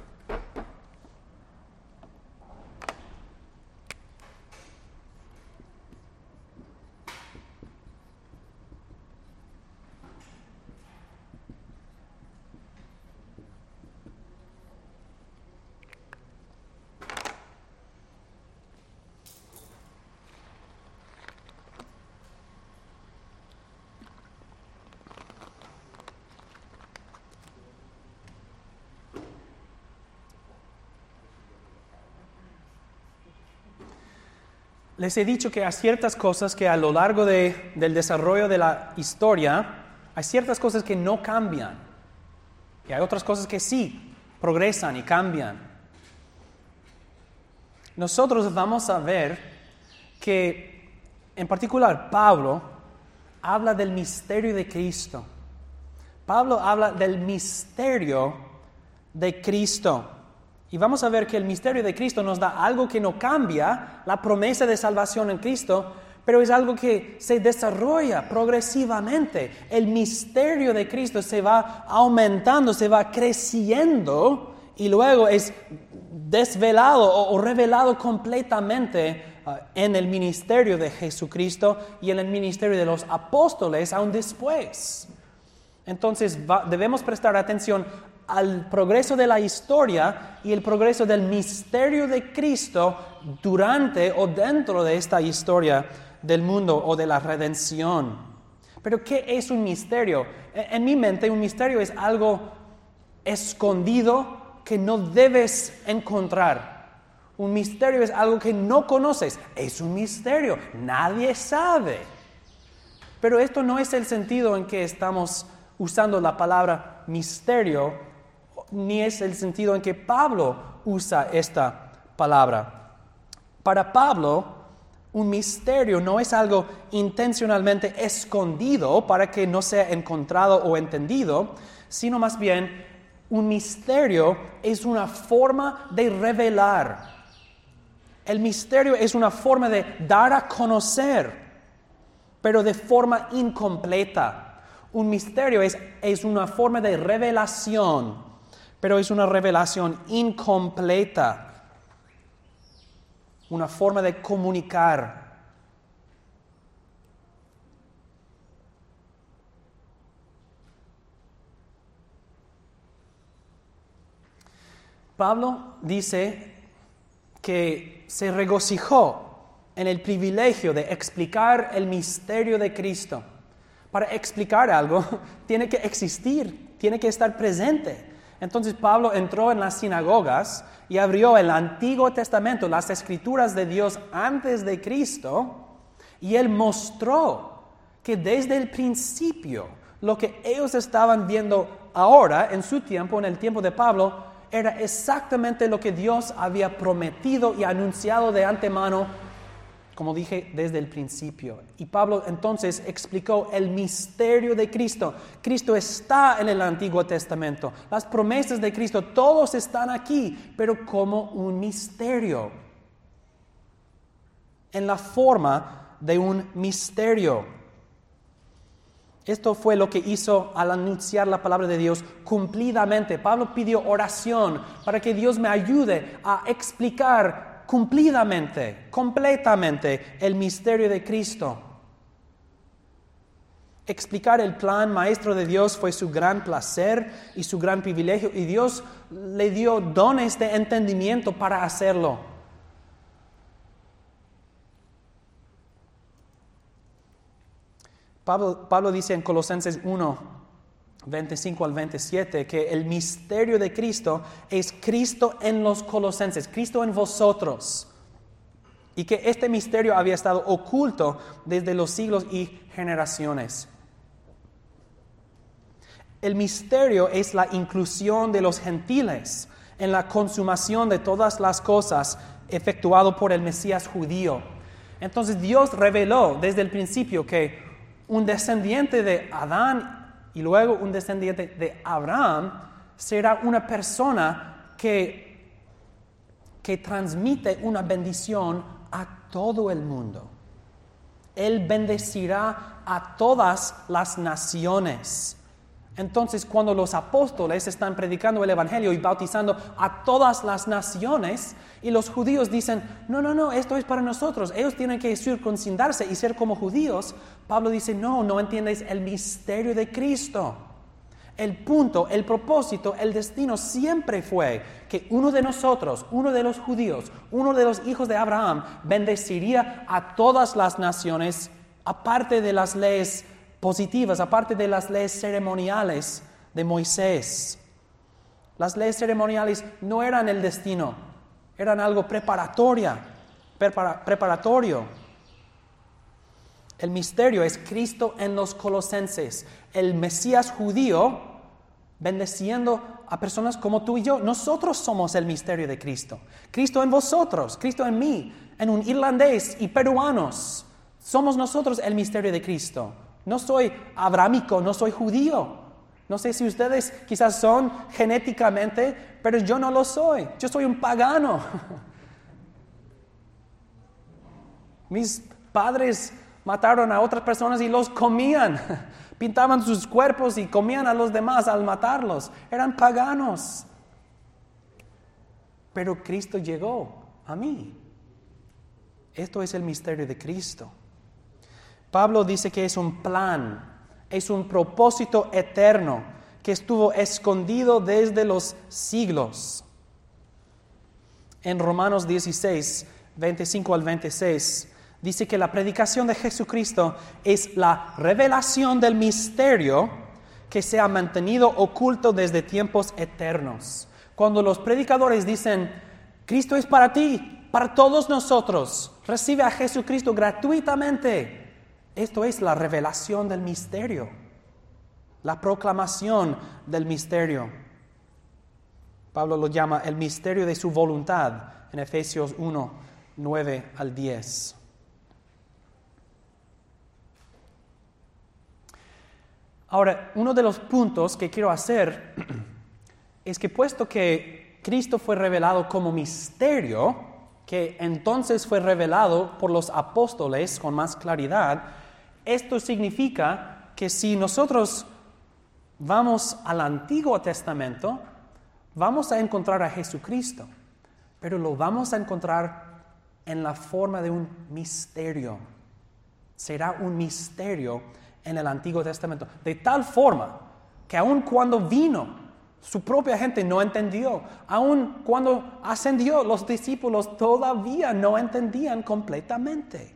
Les he dicho que hay ciertas cosas que a lo largo de, del desarrollo de la historia, hay ciertas cosas que no cambian. Y hay otras cosas que sí progresan y cambian. Nosotros vamos a ver que, en particular, Pablo habla del misterio de Cristo. Pablo habla del misterio de Cristo. Y vamos a ver que el misterio de Cristo nos da algo que no cambia, la promesa de salvación en Cristo, pero es algo que se desarrolla progresivamente. El misterio de Cristo se va aumentando, se va creciendo y luego es desvelado o, o revelado completamente uh, en el ministerio de Jesucristo y en el ministerio de los apóstoles aún después. Entonces va, debemos prestar atención al progreso de la historia y el progreso del misterio de Cristo durante o dentro de esta historia del mundo o de la redención. Pero ¿qué es un misterio? En mi mente un misterio es algo escondido que no debes encontrar. Un misterio es algo que no conoces. Es un misterio, nadie sabe. Pero esto no es el sentido en que estamos usando la palabra misterio, ni es el sentido en que Pablo usa esta palabra. Para Pablo, Un misterio no es algo intencionalmente escondido para que no sea encontrado o entendido, sino más bien un misterio es una forma de revelar. El misterio es una forma de dar a conocer, pero de forma incompleta. Un misterio es, es una forma de revelación, pero es una revelación incompleta. Una forma de comunicar. Pablo dice que se regocijó en el privilegio de explicar el misterio de Cristo. Para explicar algo, tiene que existir, tiene que estar presente. Entonces Pablo entró en las sinagogas y abrió el Antiguo Testamento, las Escrituras de Dios antes de Cristo, y él mostró que desde el principio lo que ellos estaban viendo ahora, en su tiempo, en el tiempo de Pablo, era exactamente lo que Dios había prometido y anunciado de antemano, como dije, desde el principio. Y Pablo entonces explicó el misterio de Cristo. Cristo está en el Antiguo Testamento. Las promesas de Cristo, todos están aquí, pero como un misterio. En la forma de un misterio. Esto fue lo que hizo al anunciar la palabra de Dios cumplidamente. Pablo pidió oración para que Dios me ayude a explicar cumplidamente, completamente el misterio de Cristo. Explicar el plan maestro de Dios fue su gran placer y su gran privilegio, y Dios le dio dones de entendimiento para hacerlo. Pablo, Pablo dice en Colosenses uno, veinticinco al veintisiete, que el misterio de Cristo es Cristo en los colosenses, Cristo en vosotros. Y que este misterio había estado oculto desde los siglos y generaciones. El misterio es la inclusión de los gentiles en la consumación de todas las cosas efectuado por el Mesías judío. Entonces Dios reveló desde el principio que un descendiente de Adán y luego un descendiente de Abraham será una persona que, que transmite una bendición a todo el mundo. Él bendecirá a todas las naciones. Entonces, cuando los apóstoles están predicando el evangelio y bautizando a todas las naciones, y los judíos dicen, no, no, no, esto es para nosotros, ellos tienen que circuncidarse y ser como judíos, Pablo dice, no, no entiendes el misterio de Cristo. El punto, el propósito, el destino siempre fue que uno de nosotros, uno de los judíos, uno de los hijos de Abraham, bendeciría a todas las naciones, aparte de las leyes positivas, aparte de las leyes ceremoniales de Moisés. Las leyes ceremoniales no eran el destino, eran algo preparatoria, prepara, preparatorio. El misterio es Cristo en los colosenses, el Mesías judío bendeciendo a personas como tú y yo. Nosotros somos el misterio de Cristo. Cristo en vosotros, Cristo en mí, en un irlandés y peruanos. Somos nosotros el misterio de Cristo. No soy abrámico, no soy judío. No sé si ustedes quizás son genéticamente, pero yo no lo soy. Yo soy un pagano. Mis padres mataron a otras personas y los comían. Pintaban sus cuerpos y comían a los demás al matarlos. Eran paganos. Pero Cristo llegó a mí. Esto es el misterio de Cristo. Pablo dice que es un plan, es un propósito eterno que estuvo escondido desde los siglos. En Romanos dieciséis, veinticinco al veintiséis, dice que la predicación de Jesucristo es la revelación del misterio que se ha mantenido oculto desde tiempos eternos. Cuando los predicadores dicen, Cristo es para ti, para todos nosotros, recibe a Jesucristo gratuitamente. Esto es la revelación del misterio, la proclamación del misterio. Pablo lo llama el misterio de su voluntad en Efesios uno, nueve al diez. Ahora, uno de los puntos que quiero hacer es que puesto que Cristo fue revelado como misterio, que entonces fue revelado por los apóstoles con más claridad, esto significa que si nosotros vamos al Antiguo Testamento, vamos a encontrar a Jesucristo, pero lo vamos a encontrar en la forma de un misterio. Será un misterio en el Antiguo Testamento, de tal forma que aun cuando vino, su propia gente no entendió. Aun cuando ascendió, los discípulos todavía no entendían completamente.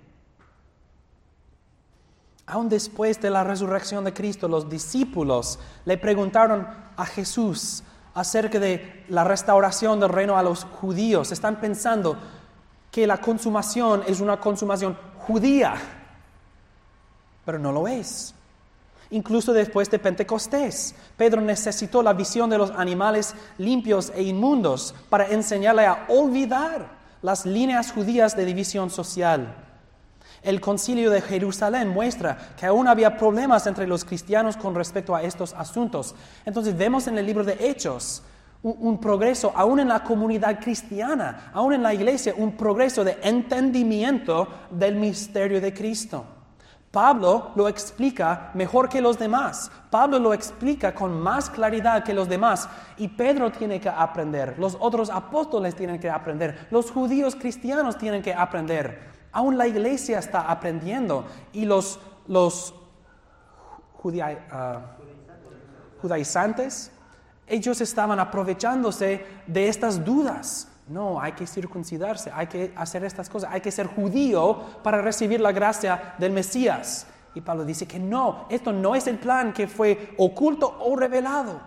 Aun después de la resurrección de Cristo, los discípulos le preguntaron a Jesús acerca de la restauración del reino a los judíos. Están pensando que la consumación es una consumación judía, pero no lo es. Incluso después de Pentecostés, Pedro necesitó la visión de los animales limpios e inmundos para enseñarle a olvidar las líneas judías de división social. El Concilio de Jerusalén muestra que aún había problemas entre los cristianos con respecto a estos asuntos. Entonces vemos en el libro de Hechos un, un progreso, aún en la comunidad cristiana, aún en la iglesia, un progreso de entendimiento del misterio de Cristo. Pablo lo explica mejor que los demás. Pablo lo explica con más claridad que los demás. Y Pedro tiene que aprender. Los otros apóstoles tienen que aprender. Los judíos cristianos tienen que aprender. Aún la iglesia está aprendiendo. Y los, los judia, uh, judaizantes, ellos estaban aprovechándose de estas dudas. No, hay que circuncidarse, hay que hacer estas cosas, hay que ser judío para recibir la gracia del Mesías. Y Pablo dice que no, esto no es el plan que fue oculto o revelado.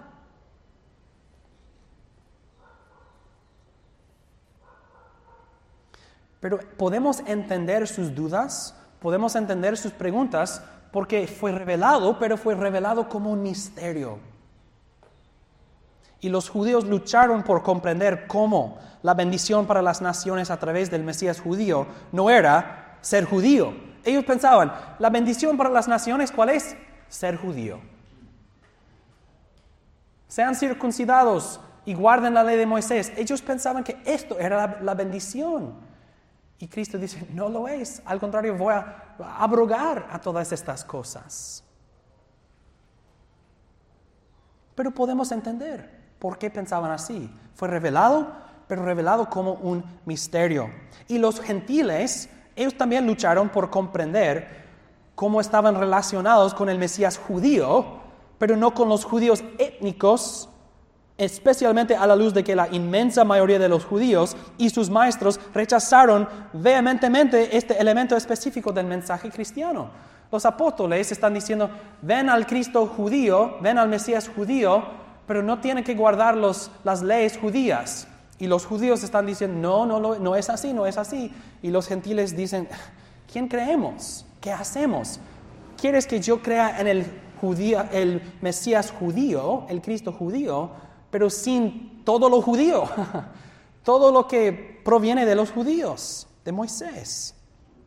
Pero podemos entender sus dudas, podemos entender sus preguntas, porque fue revelado, pero fue revelado como un misterio. Y los judíos lucharon por comprender cómo la bendición para las naciones a través del Mesías judío no era ser judío. Ellos pensaban, la bendición para las naciones, ¿cuál es? Ser judío. Sean circuncidados y guarden la ley de Moisés. Ellos pensaban que esto era la, la bendición. Y Cristo dice, no lo es. Al contrario, voy a abrogar a todas estas cosas. Pero podemos entender por qué pensaban así. Fue revelado, pero revelado como un misterio. Y los gentiles, ellos también lucharon por comprender cómo estaban relacionados con el Mesías judío, pero no con los judíos étnicos, especialmente a la luz de que la inmensa mayoría de los judíos y sus maestros rechazaron vehementemente este elemento específico del mensaje cristiano. Los apóstoles están diciendo, ven al Cristo judío, ven al Mesías judío, pero no tienen que guardar los, las leyes judías. Y los judíos están diciendo, no, no, no, no es así, no es así. Y los gentiles dicen, ¿quién creemos? ¿Qué hacemos? ¿Quieres que yo crea en el, judío, el Mesías judío, el Cristo judío, pero sin todo lo judío? Todo lo que proviene de los judíos, de Moisés.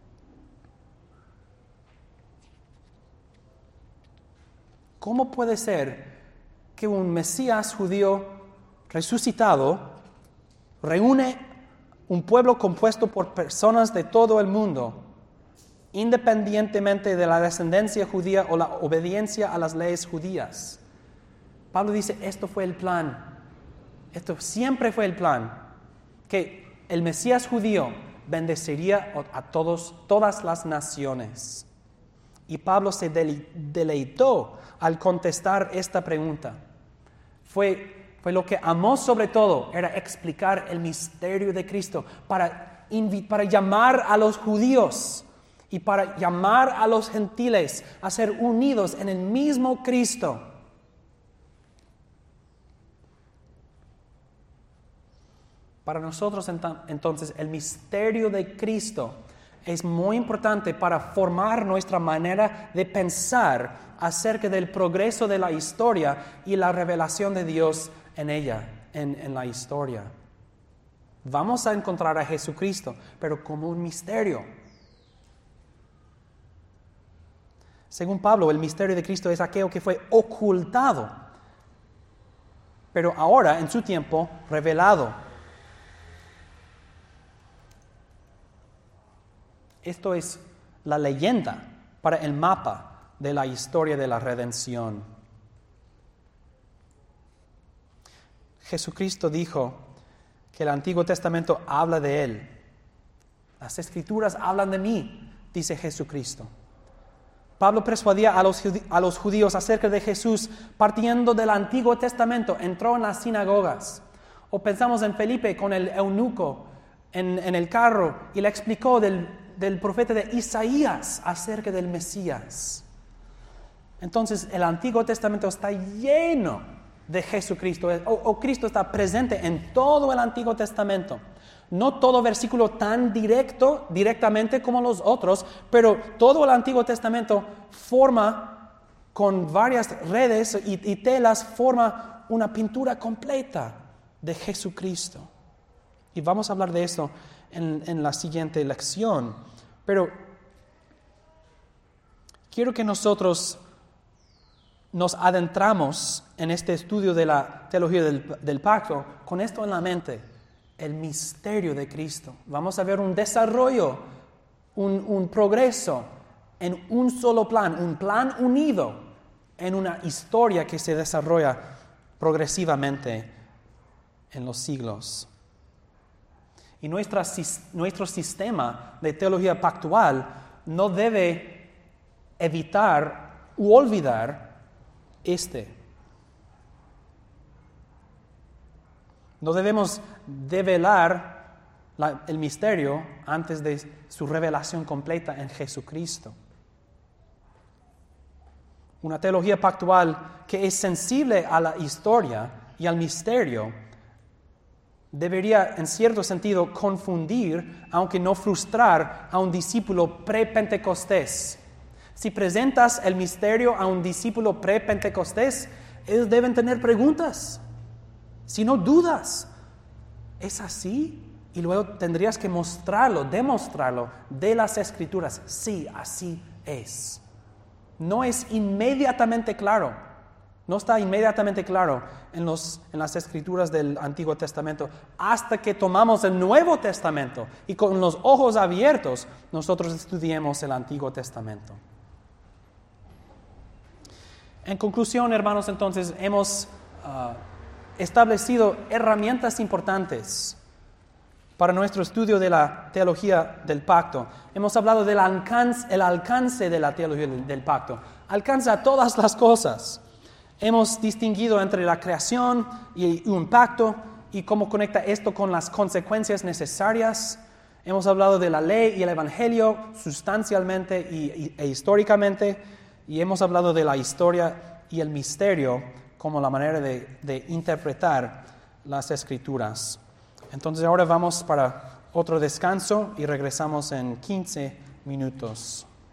¿Cómo puede ser que un Mesías judío resucitado reúne un pueblo compuesto por personas de todo el mundo, independientemente de la descendencia judía o la obediencia a las leyes judías? Pablo dice, esto fue el plan, esto siempre fue el plan, que el Mesías judío bendeciría a todos, todas las naciones. Y Pablo se deleitó al contestar esta pregunta. Fue, fue lo que amó sobre todo, era explicar el misterio de Cristo para, para llamar a los judíos y para llamar a los gentiles a ser unidos en el mismo Cristo. Para nosotros entonces el misterio de Cristo es muy importante para formar nuestra manera de pensar acerca del progreso de la historia y la revelación de Dios en ella, en, en la historia. Vamos a encontrar a Jesucristo, pero como un misterio. Según Pablo, el misterio de Cristo es aquello que fue ocultado, pero ahora, en su tiempo, revelado. Esto es la leyenda para el mapa de la historia de la redención. Jesucristo dijo que el Antiguo Testamento habla de Él. Las Escrituras hablan de mí, dice Jesucristo. Pablo persuadía a los, a los judíos acerca de Jesús partiendo del Antiguo Testamento. Entró en las sinagogas. O pensamos en Felipe con el eunuco en, en el carro y le explicó del, del profeta de Isaías acerca del Mesías. Entonces el Antiguo Testamento está lleno de Jesucristo. O, o Cristo está presente en todo el Antiguo Testamento. No todo versículo tan directo, directamente como los otros, pero todo el Antiguo Testamento forma, con varias redes y, y telas, forma una pintura completa de Jesucristo. Y vamos a hablar de eso en, en la siguiente lección. Pero quiero que nosotros nos adentramos en este estudio de la teología del, del pacto con esto en la mente. El misterio de Cristo. Vamos a ver un desarrollo, un, un progreso en un solo plan, un plan unido en una historia que se desarrolla progresivamente en los siglos. Y nuestra, nuestro sistema de teología pactual no debe evitar u olvidar este. No debemos develar la, el misterio antes de su revelación completa en Jesucristo. Una teología pactual que es sensible a la historia y al misterio debería, en cierto sentido, confundir, aunque no frustrar, a un discípulo pre-pentecostés. Si presentas el misterio a un discípulo pre-pentecostés, ellos deben tener preguntas. Si no dudas, ¿es así? Y luego tendrías que mostrarlo, demostrarlo de las Escrituras. Sí, así es. No es inmediatamente claro. No está inmediatamente claro en, los, en las Escrituras del Antiguo Testamento hasta que tomamos el Nuevo Testamento y con los ojos abiertos nosotros estudiemos el Antiguo Testamento. En conclusión, hermanos, entonces hemos Uh, establecido herramientas importantes para nuestro estudio de la teología del pacto. Hemos hablado del alcance, el alcance de la teología del, del pacto. Alcanza todas las cosas. Hemos distinguido entre la creación y un pacto y cómo conecta esto con las consecuencias necesarias. Hemos hablado de la ley y el evangelio sustancialmente y, y, e históricamente. Y hemos hablado de la historia y el misterio como la manera de, de interpretar las Escrituras. Entonces ahora vamos para otro descanso y regresamos en quince minutos.